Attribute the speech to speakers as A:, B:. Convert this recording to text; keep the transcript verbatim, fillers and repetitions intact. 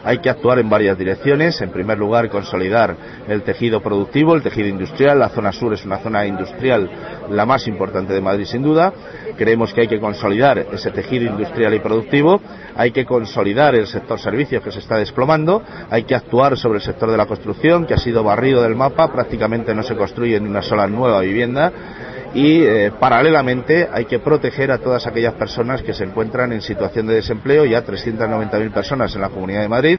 A: Hay que actuar en varias direcciones. En primer lugar, consolidar el tejido productivo, el tejido industrial. La zona sur es una zona industrial la más importante de Madrid, sin duda. Creemos que hay que consolidar ese tejido industrial y productivo. Hay que consolidar el sector servicios, que se está desplomando. Hay que actuar sobre el sector de la construcción, que ha sido barrido del mapa. Prácticamente no se construye ni una sola nueva vivienda. Y eh, paralelamente hay que proteger a todas aquellas personas que se encuentran en situación de desempleo, ya trescientas noventa mil personas en la Comunidad de Madrid.